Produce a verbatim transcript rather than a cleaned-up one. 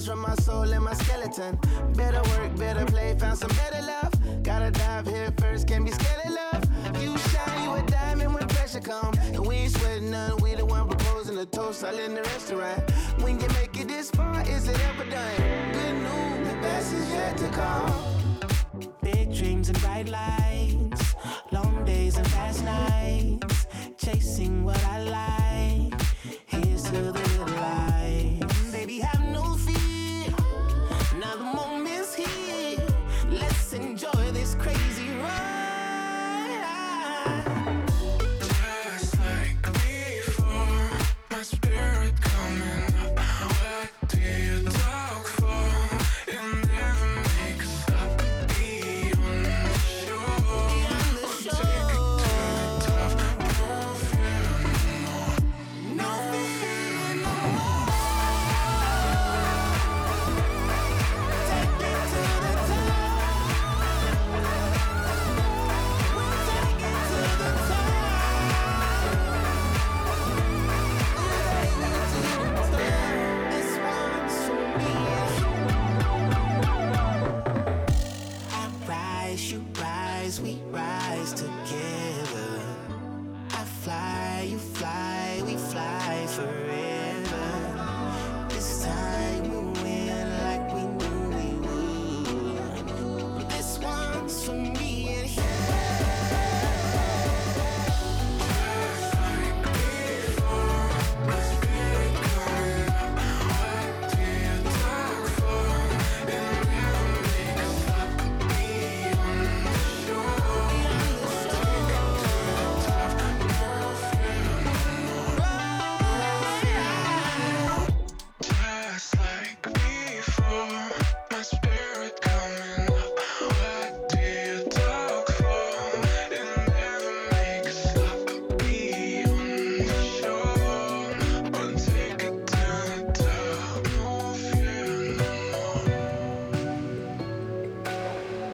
from my soul and my skeleton. Better work, better play, found some better love. Gotta dive here first, can't be scared of love. You shine, you a diamond when pressure come. And we ain't sweating none, we the one proposing a toast all in the restaurant. When you make it this far, is it ever done? Good news, the best is yet to come. Big dreams and bright lights, long days and fast nights, chasing what I like. Here's to the little light. Baby, have no fear. Now the moment's here. Let's enjoy this crazy ride. Just like before, my spirit coming. What do you do?